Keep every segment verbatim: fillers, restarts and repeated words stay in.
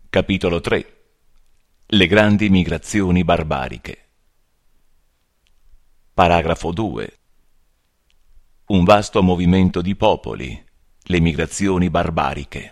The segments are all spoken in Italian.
Capitolo tre. Le grandi migrazioni barbariche. Paragrafo due. Un vasto movimento di popoli, le migrazioni barbariche.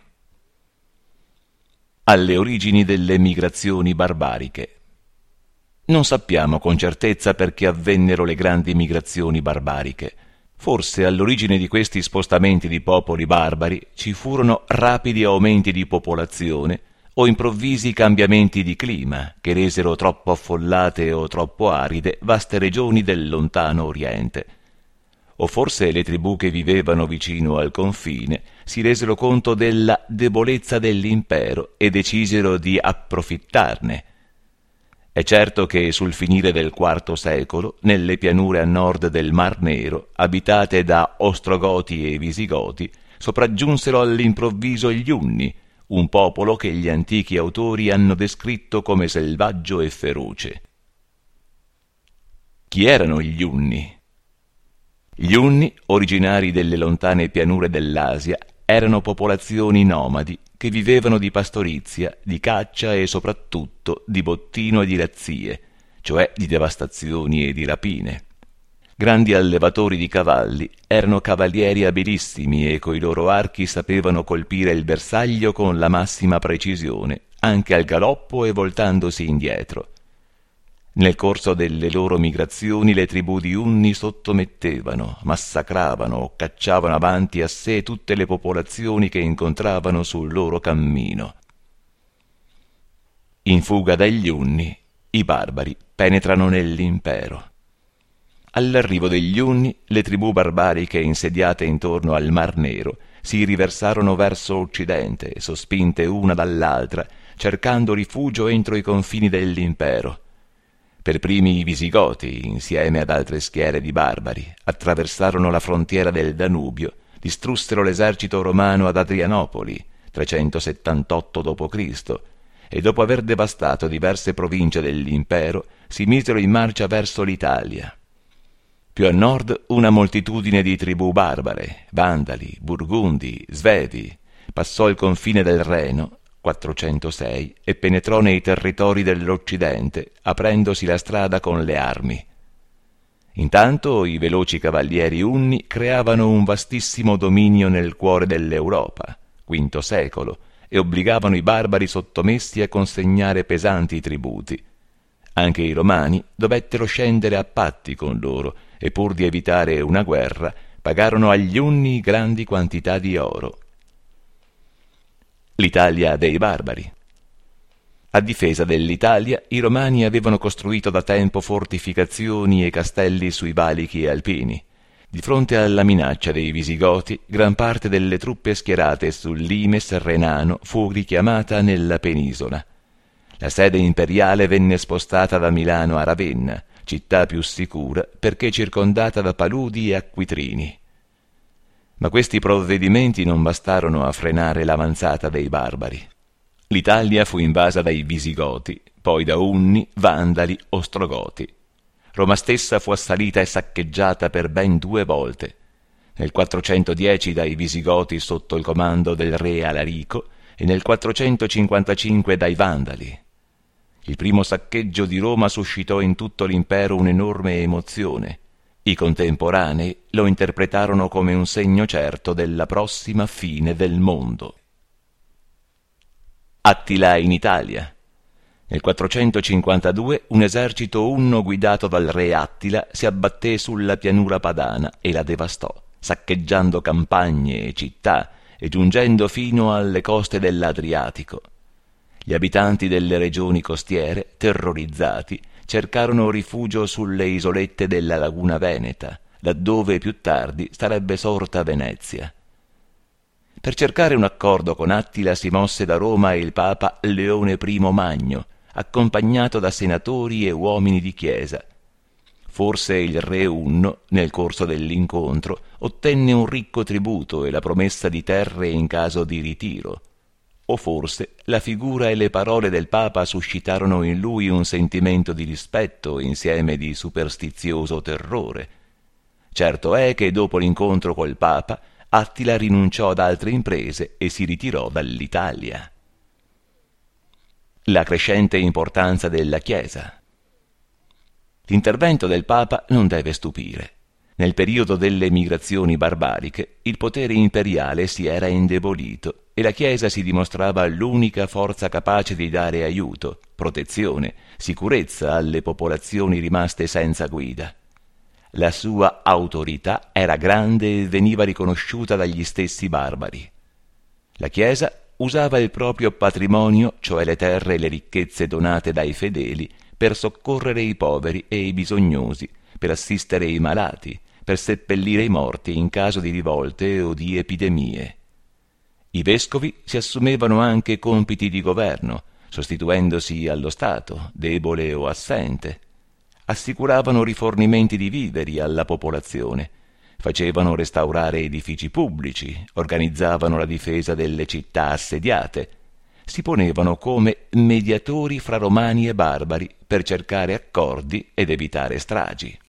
Alle origini delle migrazioni barbariche. Non sappiamo con certezza perché avvennero le grandi migrazioni barbariche. Forse all'origine di questi spostamenti di popoli barbari ci furono rapidi aumenti di popolazione o improvvisi cambiamenti di clima che resero troppo affollate o troppo aride vaste regioni del lontano Oriente. O forse le tribù che vivevano vicino al confine si resero conto della debolezza dell'impero e decisero di approfittarne. È certo che sul finire del quarto secolo, nelle pianure a nord del Mar Nero, abitate da Ostrogoti e Visigoti, sopraggiunsero all'improvviso gli Unni, un popolo che gli antichi autori hanno descritto come selvaggio e feroce. Chi erano gli Unni? Gli Unni, originari delle lontane pianure dell'Asia, erano popolazioni nomadi che vivevano di pastorizia, di caccia e soprattutto di bottino e di razzie, cioè di devastazioni e di rapine. Grandi allevatori di cavalli, erano cavalieri abilissimi e coi loro archi sapevano colpire il bersaglio con la massima precisione, anche al galoppo e voltandosi indietro. Nel corso delle loro migrazioni le tribù di Unni sottomettevano, massacravano o cacciavano avanti a sé tutte le popolazioni che incontravano sul loro cammino. In fuga dagli Unni, i barbari penetrano nell'impero. All'arrivo degli Unni, le tribù barbariche insediate intorno al Mar Nero si riversarono verso occidente, sospinte una dall'altra, cercando rifugio entro i confini dell'impero. Per primi i Visigoti, insieme ad altre schiere di barbari, attraversarono la frontiera del Danubio, distrussero l'esercito romano ad Adrianopoli, trecentosettantotto dopo Cristo, e dopo aver devastato diverse province dell'impero, si misero in marcia verso l'Italia. Più a nord una moltitudine di tribù barbare, Vandali, Burgundi, Svevi, passò il confine del Reno, quattrocentosei, e penetrò nei territori dell'Occidente, aprendosi la strada con le armi. Intanto i veloci cavalieri Unni creavano un vastissimo dominio nel cuore dell'Europa, quinto secolo, e obbligavano i barbari sottomessi a consegnare pesanti tributi. Anche i Romani dovettero scendere a patti con loro e pur di evitare una guerra pagarono agli Unni grandi quantità di oro. L'Italia dei barbari. A difesa dell'Italia i Romani avevano costruito da tempo fortificazioni e castelli sui valichi alpini. Di fronte alla minaccia dei Visigoti, gran parte delle truppe schierate sul limes renano fu richiamata nella penisola. La sede imperiale venne spostata da Milano a Ravenna, città più sicura perché circondata da paludi e acquitrini. Ma questi provvedimenti non bastarono a frenare l'avanzata dei barbari. L'Italia fu invasa dai Visigoti, poi da Unni, Vandali, Ostrogoti. Roma stessa fu assalita e saccheggiata per ben due volte. Nel quattrocentodieci dai Visigoti sotto il comando del re Alarico e nel quattrocentocinquantacinque dai Vandali. Il primo saccheggio di Roma suscitò in tutto l'impero un'enorme emozione. I contemporanei lo interpretarono come un segno certo della prossima fine del mondo. Attila in Italia. Nel quattrocentocinquantadue un esercito unno guidato dal re Attila si abbatté sulla pianura padana e la devastò, saccheggiando campagne e città e giungendo fino alle coste dell'Adriatico. Gli abitanti delle regioni costiere, terrorizzati, cercarono rifugio sulle isolette della laguna veneta, laddove più tardi sarebbe sorta Venezia. Per cercare un accordo con Attila si mosse da Roma il papa Leone I Magno, accompagnato da senatori e uomini di chiesa. Forse il re Unno, nel corso dell'incontro, ottenne un ricco tributo e la promessa di terre in caso di ritiro. O forse la figura e le parole del Papa suscitarono in lui un sentimento di rispetto insieme di superstizioso terrore. Certo è che dopo l'incontro col Papa, Attila rinunciò ad altre imprese e si ritirò dall'Italia. la crescente importanza della Chiesa. L'intervento del Papa non deve stupire. Nel periodo delle migrazioni barbariche il potere imperiale si era indebolito e la Chiesa si dimostrava l'unica forza capace di dare aiuto, protezione, sicurezza alle popolazioni rimaste senza guida. La sua autorità era grande e veniva riconosciuta dagli stessi barbari. La Chiesa usava il proprio patrimonio, cioè le terre e le ricchezze donate dai fedeli, per soccorrere i poveri e i bisognosi, per assistere i malati, per seppellire i morti in caso di rivolte o di epidemie. I vescovi si assumevano anche compiti di governo, sostituendosi allo Stato, debole o assente. Assicuravano rifornimenti di viveri alla popolazione, facevano restaurare edifici pubblici, organizzavano la difesa delle città assediate, si ponevano come mediatori fra romani e barbari per cercare accordi ed evitare stragi.